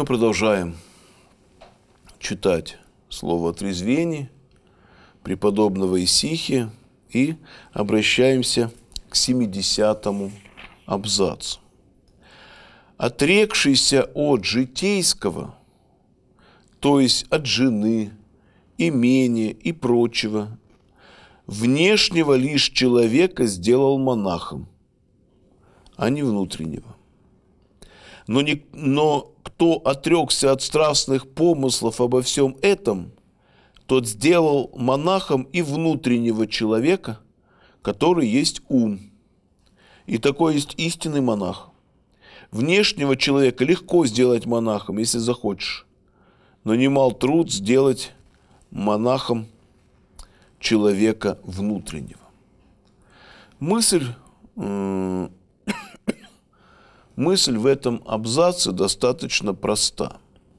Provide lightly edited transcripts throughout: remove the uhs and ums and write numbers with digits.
Мы продолжаем читать слово о трезвении преподобного Исихия и обращаемся к 70-му абзацу. «Отрекшийся от житейского, то есть от жены, имения и прочего, внешнего лишь человека сделал монахом, а не внутреннего. Но кто отрекся от страстных помыслов обо всем этом, тот сделал монахом и внутреннего человека, который есть ум. И такой есть истинный монах. Внешнего человека легко сделать монахом, если захочешь, но немал труд сделать монахом человека внутреннего». Мысль в этом абзаце достаточно проста.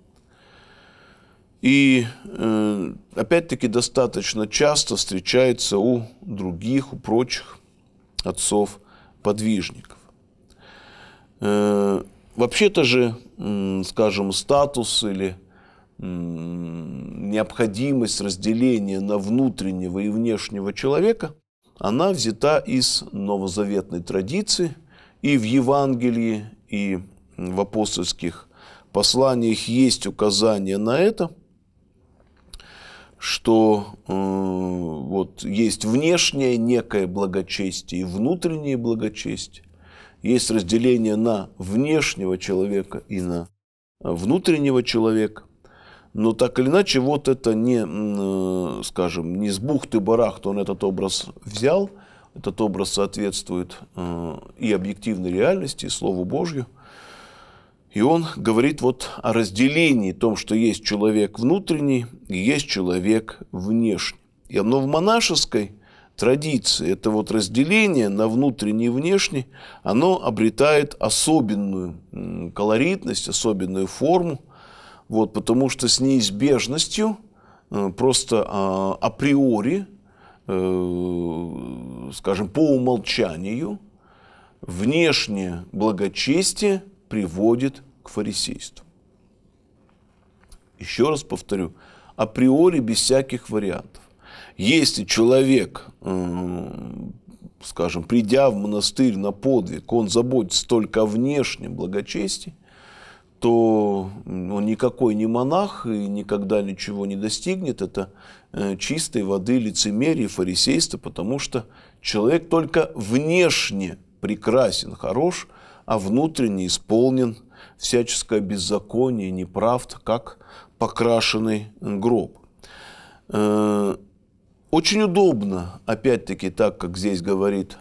И, опять-таки, достаточно часто встречается у других, у прочих отцов-подвижников. Вообще-то же, скажем, статус или необходимость разделения на внутреннего и внешнего человека, она взята из новозаветной традиции, и в Евангелии, и в апостольских посланиях есть указание на это, что вот есть внешнее некое благочестие и внутреннее благочестие. Есть разделение на внешнего человека и на внутреннего человека. Но так или иначе, вот это не, скажем, не с бухты-барахты он этот образ взял. Этот образ соответствует и объективной реальности, и Слову Божью. И он говорит вот о разделении, том, что есть человек внутренний и есть человек внешний. И оно в монашеской традиции, это вот разделение на внутренний и внешний, оно обретает особенную колоритность, особенную форму, вот, потому что с неизбежностью, просто априори, скажем, по умолчанию, внешнее благочестие приводит к фарисейству. Еще раз повторю, априори без всяких вариантов. Если человек, скажем, придя в монастырь на подвиг, он заботится только о внешнем благочестии, то он никакой не монах и никогда ничего не достигнет. Это чистой воды лицемерие, фарисейство, потому что человек только внешне прекрасен, хорош, а внутренне исполнен всяческое беззаконие, неправд, как покрашенный гроб. Очень удобно, опять-таки, так как здесь говорит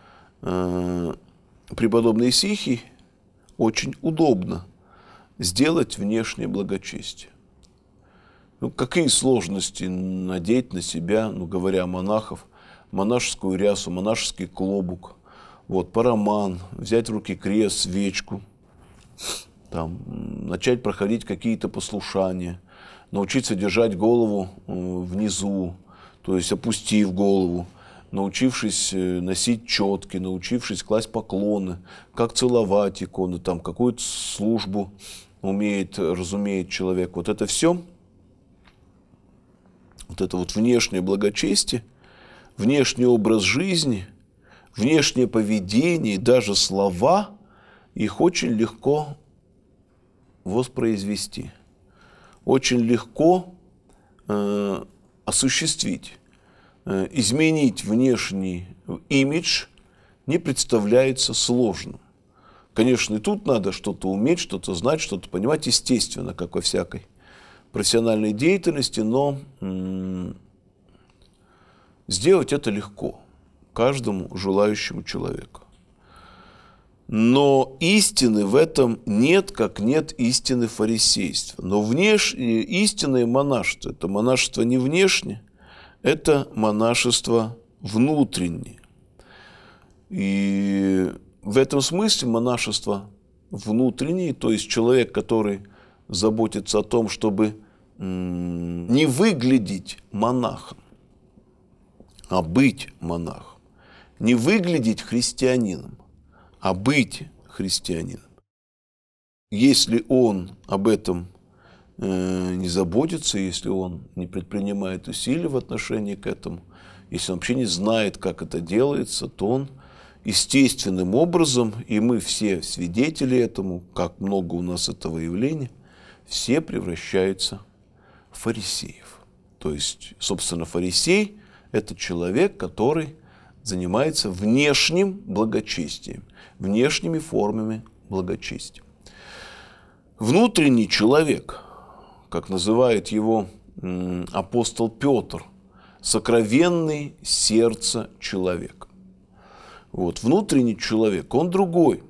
преподобный Исихий, очень удобно сделать внешнее благочестие. Ну, какие сложности надеть на себя, ну, говоря о монахов, монашескую рясу, монашеский клобук, вот, параман, взять в руки крест, свечку, там, начать проходить какие-то послушания, научиться держать голову внизу, то есть опустив голову, научившись носить четки, научившись класть поклоны, как целовать иконы, там, какую-то службу разумеет человек. Вот это все, вот это вот внешнее благочестие, внешний образ жизни, внешнее поведение, даже слова, их очень легко воспроизвести, очень легко осуществить. Изменить внешний имидж не представляется сложным. Конечно, и тут надо что-то уметь, что-то знать, что-то понимать, естественно, как во всякой профессиональной деятельности, но сделать это легко каждому желающему человеку. Но истины в этом нет, как нет истины фарисейства. Но истинное монашество – это монашество не внешнее, это монашество внутреннее. И в этом смысле монашество внутреннее, то есть человек, который заботится о том, чтобы не выглядеть монахом, а быть монахом. Не выглядеть христианином, а быть христианином. Если он об этом не заботится, если он не предпринимает усилий в отношении к этому, если он вообще не знает, как это делается, то он естественным образом, и мы все свидетели этому, как много у нас этого явления, все превращаются в фарисеев. То есть, собственно, фарисей – это человек, который занимается внешним благочестием, внешними формами благочестия. Внутренний человек, как называет его апостол Петр, сокровенный сердце человека. Вот, внутренний человек, он другой.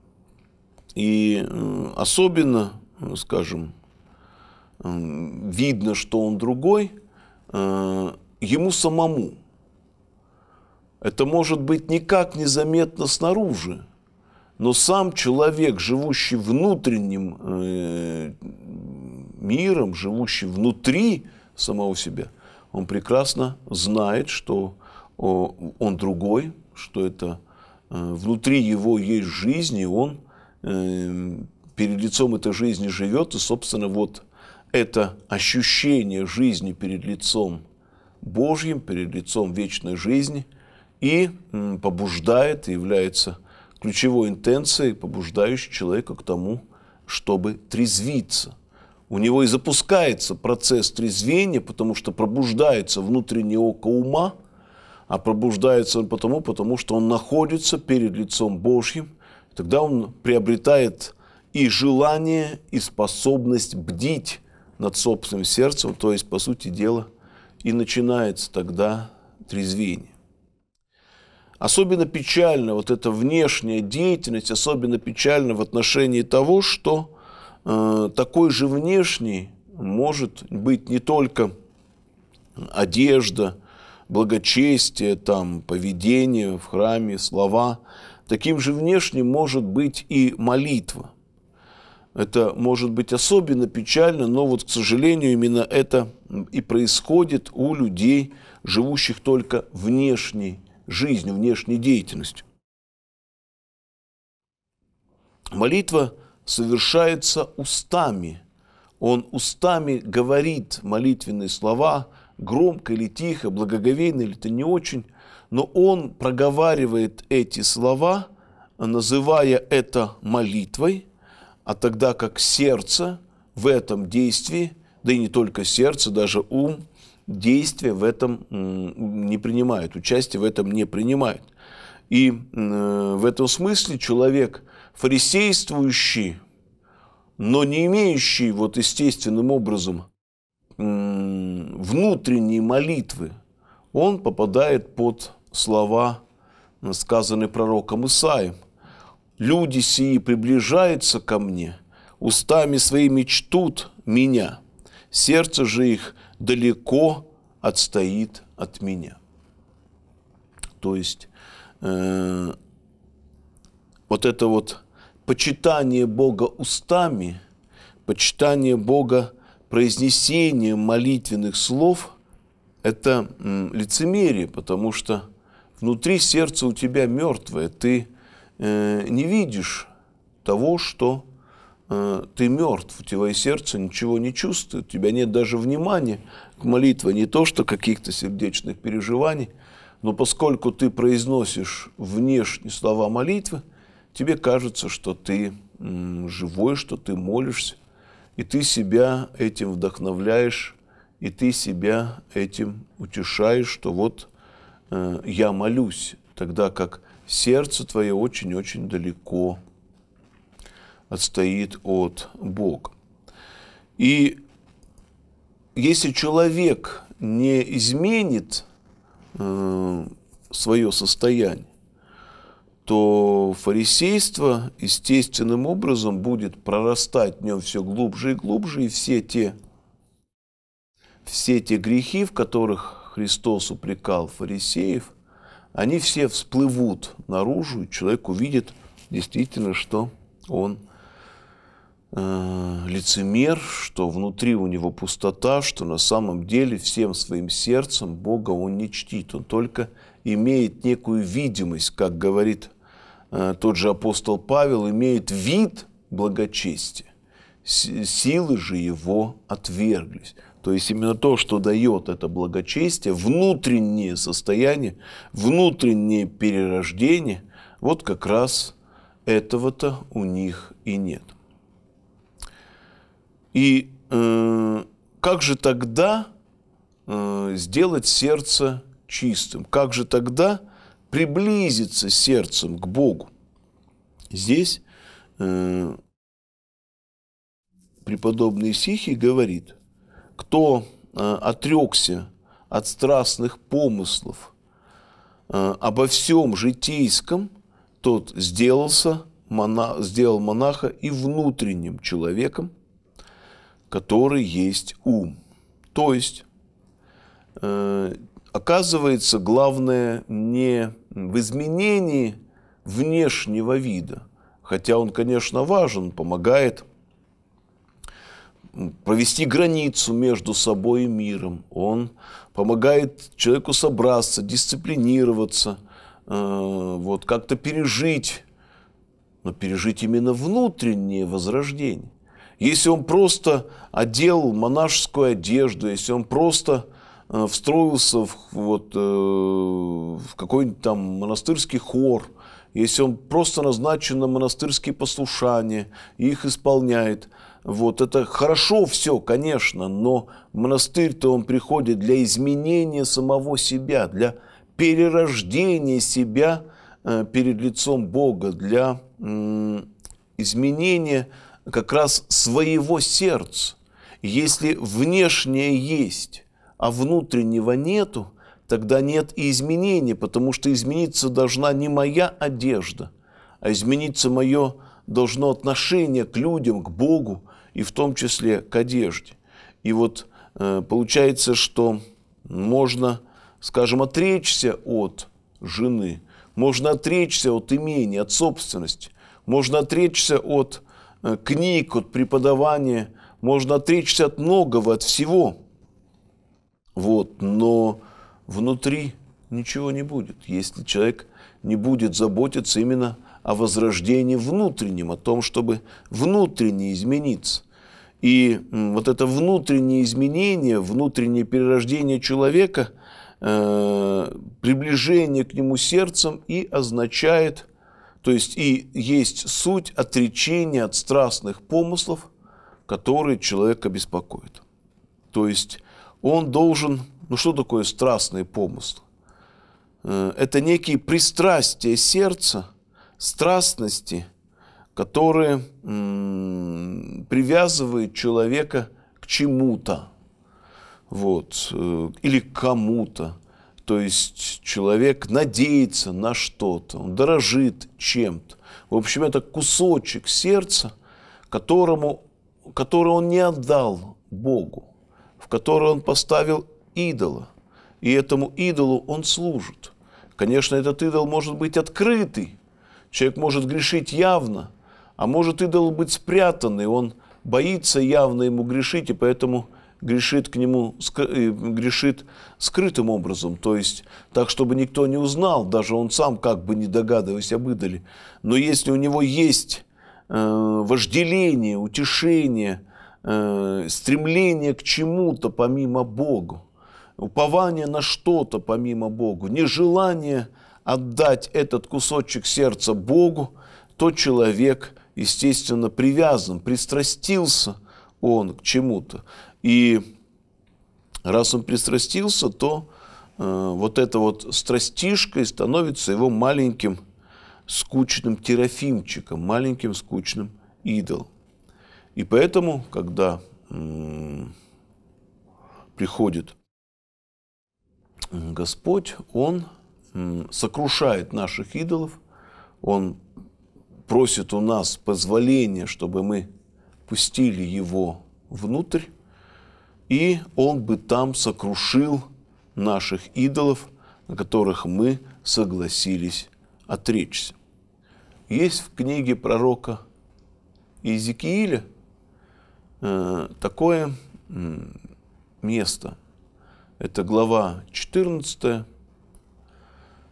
И особенно, скажем, видно, что он другой ему самому. Это может быть никак незаметно снаружи, но сам человек, живущий внутренним миром, живущий внутри самого себя, он прекрасно знает, что он другой, что это внутри его есть жизнь, и он перед лицом этой жизни живет, и, собственно, вот это ощущение жизни перед лицом Божьим, перед лицом вечной жизни и побуждает, и является ключевой интенцией, побуждающей человека к тому, чтобы трезвиться. У него и запускается процесс трезвения, потому что пробуждается внутреннее око ума, а пробуждается он потому что он находится перед лицом Божьим. Тогда он приобретает и желание, и способность бдить над собственным сердцем, то есть, по сути дела, и начинается тогда трезвение. Особенно печально вот эта внешняя деятельность, особенно печально в отношении того, что такой же внешний может быть не только одежда, благочестие, там, поведение в храме, слова. Таким же внешним может быть и молитва. Это может быть особенно печально, но вот, к сожалению, именно это и происходит у людей, живущих только внешней жизнью, внешней деятельностью. Молитва совершается устами. Он устами говорит молитвенные слова, громко или тихо, благоговейно или это не очень, но он проговаривает эти слова, называя это молитвой, а тогда как сердце в этом действии, да и не только сердце, даже ум, действия в этом не принимает, участие в этом не принимает. И в этом смысле человек фарисействующий, но не имеющий вот естественным образом внутренней молитвы, он попадает под слова, сказанные пророком Исаией. «Люди сии приближаются ко мне, устами своими чтут меня, сердце же их далеко отстоит от меня». То есть вот это вот почитание Бога устами, почитание Бога произнесением молитвенных слов – это лицемерие, потому что внутри сердца у тебя мертвое, ты не видишь того, что ты мертв, твое сердце ничего не чувствует, у тебя нет даже внимания к молитве, не то что каких-то сердечных переживаний, но поскольку ты произносишь внешние слова молитвы, тебе кажется, что ты живой, что ты молишься, и ты себя этим вдохновляешь, и ты себя этим утешаешь, что вот я молюсь, тогда как сердце твое очень-очень далеко отстоит от Бога. И если человек не изменит свое состояние, то фарисейство естественным образом будет прорастать в нем все глубже и глубже, и все те грехи, в которых Христос упрекал фарисеев, они все всплывут наружу, и человек увидит действительно, что он лицемер, что внутри у него пустота, что на самом деле всем своим сердцем Бога он не чтит, он только имеет некую видимость, как говорит тот же апостол Павел, имеет вид благочестия. Силы же его отверглись. То есть именно то, что дает это благочестие, внутреннее состояние, внутреннее перерождение, вот как раз этого-то у них и нет. И как же тогда сделать сердце чистым? Как же тогда приблизиться сердцем к Богу? Здесь преподобный Исихий говорит: кто отрекся от страстных помыслов обо всем житейском, тот сделал монаха и внутренним человеком, который есть ум. То есть, оказывается, главное не в изменении внешнего вида, хотя он, конечно, важен, помогает провести границу между собой и миром. Он помогает человеку собраться, дисциплинироваться, вот, как-то пережить, но пережить именно внутреннее возрождение. Если он просто одел монашескую одежду, если он просто встроился в какой-нибудь там монастырский хор, если он просто назначен на монастырские послушания и их исполняет, вот это хорошо все, конечно, но в монастырь-то он приходит для изменения самого себя, для перерождения себя перед лицом Бога, для изменения как раз своего сердца. Если внешнее есть, а внутреннего нету, тогда нет и изменения, потому что измениться должна не моя одежда, а измениться мое должно отношение к людям, к Богу, и в том числе к одежде. И вот получается, что можно, скажем, отречься от жены, можно отречься от имения, от собственности, можно отречься от книг, от преподавания, можно отречься от многого, от всего. Вот, но внутри ничего не будет, если человек не будет заботиться именно о возрождении внутреннем, о том, чтобы внутренне измениться. И вот это внутреннее изменение, внутреннее перерождение человека, приближение к нему сердцем и означает, то есть и есть суть отречения от страстных помыслов, которые человека беспокоят. То есть он должен, что такое страстные помыслы? Это некие пристрастия сердца, страстности, которые привязывают человека к чему-то, вот, или к кому-то. То есть человек надеется на что-то, он дорожит чем-то. В общем, это кусочек сердца, который он не отдал Богу, в который он поставил идола, и этому идолу он служит. Конечно, этот идол может быть открытый, человек может грешить явно, а может идол быть спрятанный, он боится явно ему грешить, и поэтому грешит к нему, грешит скрытым образом, то есть так, чтобы никто не узнал, даже он сам как бы не догадываясь об идоле. Но если у него есть вожделение, утешение, стремление к чему-то помимо Бога, упование на что-то помимо Бога, нежелание отдать этот кусочек сердца Богу, то человек, естественно, привязан, пристрастился он к чему-то. И раз он пристрастился, то вот эта вот страстишкой становится его маленьким скучным терафимчиком, маленьким скучным идолом. И поэтому, когда приходит Господь, Он сокрушает наших идолов, Он просит у нас позволения, чтобы мы пустили Его внутрь, и Он бы там сокрушил наших идолов, на которых мы согласились отречься. Есть в книге пророка Иезекииля такое место. Это глава 14,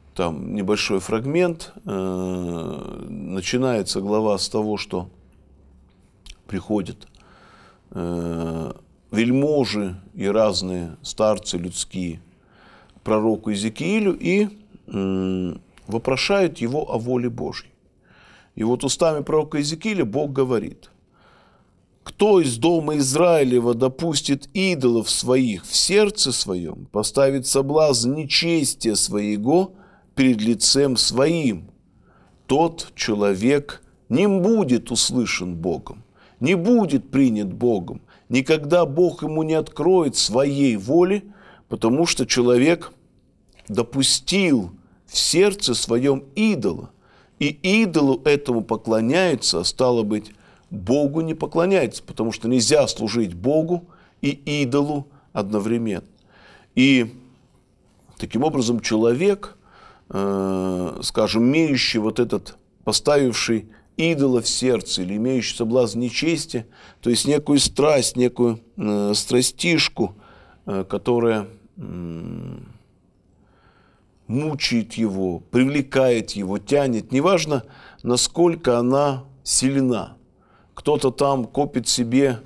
там небольшой фрагмент. Начинается глава с того, что приходят вельможи и разные старцы людские к пророку Иезекиилю и вопрошают его о воле Божьей. И вот устами пророка Иезекииля Бог говорит: «Кто из дома Израилева допустит идолов своих в сердце своем, поставит соблазн нечестия своего перед лицем своим, тот человек не будет услышан Богом, не будет принят Богом, никогда Бог ему не откроет своей воли, потому что человек допустил в сердце своем идола, и идолу этому поклоняется, а стало быть, Богу не поклоняется, потому что нельзя служить Богу и идолу одновременно». И таким образом человек, скажем, имеющий вот этот, поставивший идола в сердце или имеющий соблазн нечестия, то есть некую страсть, некую страстишку, которая мучает его, привлекает его, тянет, неважно, насколько она сильна. Кто-то там копит себе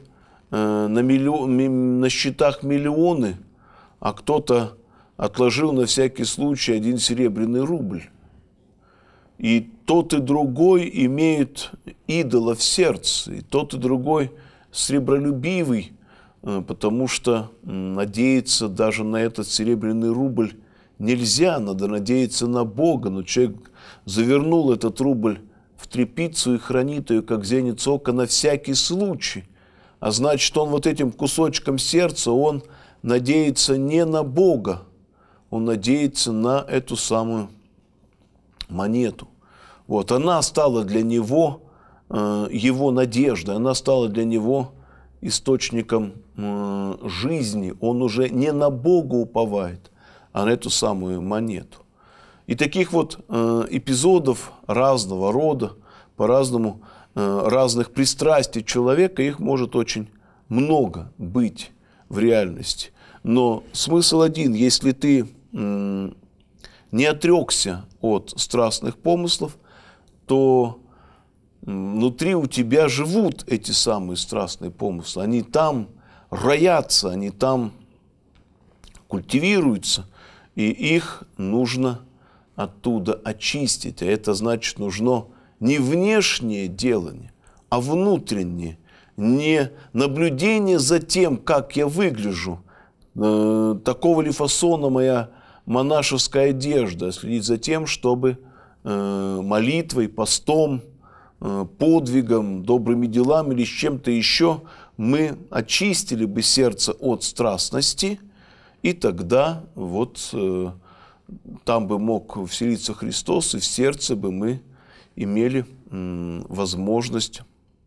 на счетах миллионы, а кто-то отложил на всякий случай 1 серебряный рубль. И тот и другой имеют идола в сердце, и тот и другой сребролюбивый, потому что надеяться даже на этот серебряный рубль нельзя, надо надеяться на Бога. Но человек завернул этот рубль в тряпицу и хранит ее, как зеницу ока, на всякий случай. А значит, он вот этим кусочком сердца, он надеется не на Бога, он надеется на эту самую монету. Вот, она стала для него его надеждой, она стала для него источником жизни. Он уже не на Бога уповает, а на эту самую монету. И таких вот эпизодов разного рода, по-разному, разных пристрастий человека, их может очень много быть в реальности. Но смысл один: если ты не отрекся от страстных помыслов, то внутри у тебя живут эти самые страстные помыслы. Они там роятся, они там культивируются, и их нужно оттуда очистить. А это значит, нужно не внешнее делание, а внутреннее. Не наблюдение за тем, как я выгляжу, такого ли фасона моя монашеская одежда, а следить за тем, чтобы молитвой, постом, подвигом, добрыми делами или с чем-то еще мы очистили бы сердце от страстности, и тогда вот там бы мог вселиться Христос, и в сердце бы мы имели возможность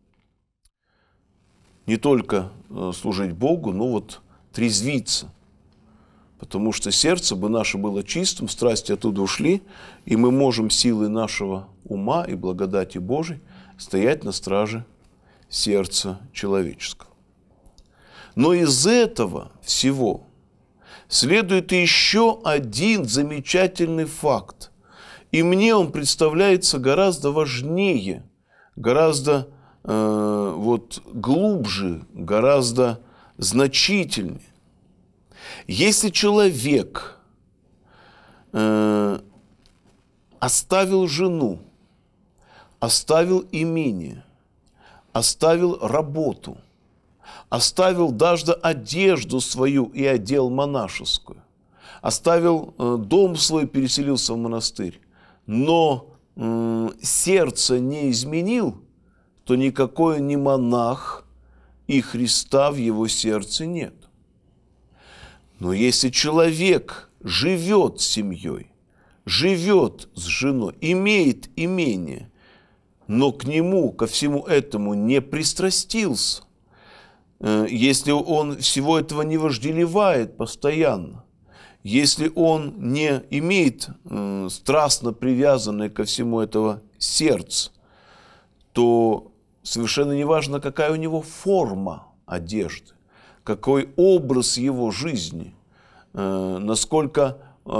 не только служить Богу, но вот трезвиться. Потому что сердце бы наше было чистым, страсти оттуда ушли, и мы можем силой нашего ума и благодати Божией стоять на страже сердца человеческого. Но из этого всего следует еще один замечательный факт. И мне он представляется гораздо важнее, гораздо глубже, гораздо значительнее. Если человек оставил жену, оставил имение, оставил работу, оставил даже одежду свою и одел монашескую, оставил дом свой, переселился в монастырь, но сердце не изменил, то никакой не монах, и Христа в его сердце нет. Но если человек живет с семьей, живет с женой, имеет имение, но к нему, ко всему этому не пристрастился, если он всего этого не вожделевает постоянно, если он не имеет страстно привязанное ко всему этого сердце, то совершенно неважно, какая у него форма одежды, какой образ его жизни, насколько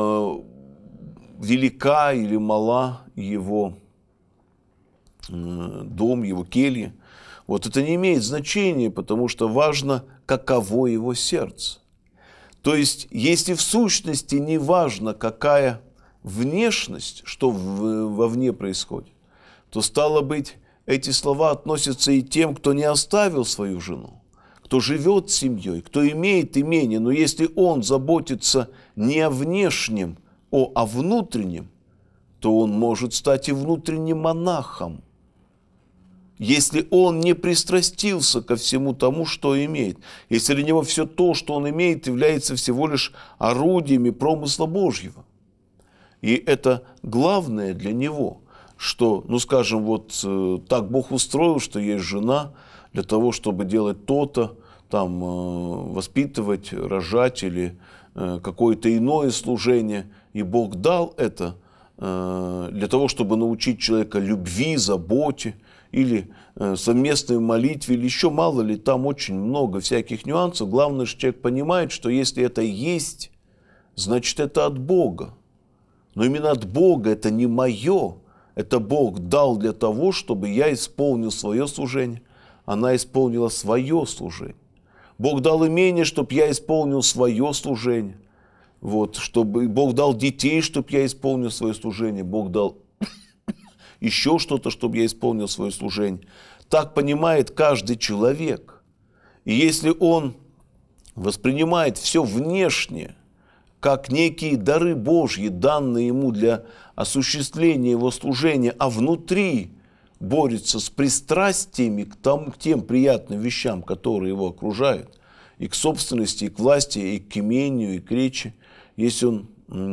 велика или мала его дом, его келья, Вот это не имеет значения, потому что важно, каково его сердце. То есть, если в сущности не важно, какая внешность, что вовне происходит, то, стало быть, эти слова относятся и тем, кто не оставил свою жену, кто живет с семьей, кто имеет имение, но если он заботится не о внешнем, а о внутреннем, то он может стать и внутренним монахом, если он не пристрастился ко всему тому, что имеет, если для него все то, что он имеет, является всего лишь орудиями промысла Божьего. И это главное для него, что, ну скажем, вот так Бог устроил, что есть жена для того, чтобы делать то-то, там, воспитывать, рожать или какое-то иное служение, и Бог дал это для того, чтобы научить человека любви, заботе, или совместной молитве, или еще мало ли, там очень много всяких нюансов. Главное, что человек понимает, что если это есть, значит, это от Бога. Но именно от Бога, это не мое, это Бог дал для того, чтобы я исполнил свое служение, она исполнила свое служение. Бог дал имение, чтобы я исполнил свое служение. Вот, чтобы Бог дал детей, чтобы я исполнил свое служение. Бог дал еще что-то, чтобы я исполнил свое служение. Так понимает каждый человек. И если он воспринимает все внешнее, как некие дары Божьи, данные ему для осуществления его служения, а внутри борется с пристрастиями к тем приятным вещам, которые его окружают, и к собственности, и к власти, и к имению, и к речи, если он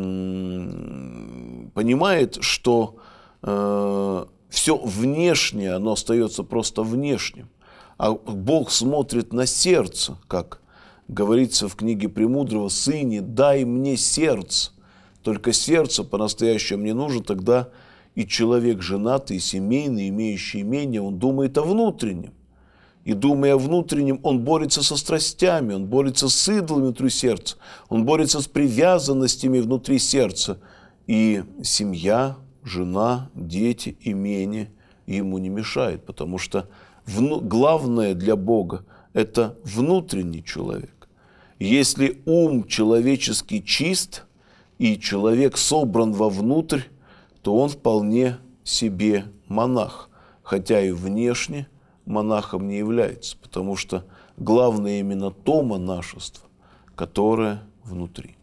понимает, что все внешнее, оно остается просто внешним, а Бог смотрит на сердце, как говорится в книге Премудрого: «Сыне, дай мне сердце». Только сердце по-настоящему мне нужно, тогда и человек женатый, и семейный, имеющий имение, он думает о внутреннем. И думая о внутреннем, он борется со страстями, он борется с идолами внутри сердца, он борется с привязанностями внутри сердца. И семья, жена, дети, имение ему не мешает, потому что главное для Бога – это внутренний человек. Если ум человеческий чист и человек собран вовнутрь, то он вполне себе монах, хотя и внешне монахом не является, потому что главное именно то монашество, которое внутри.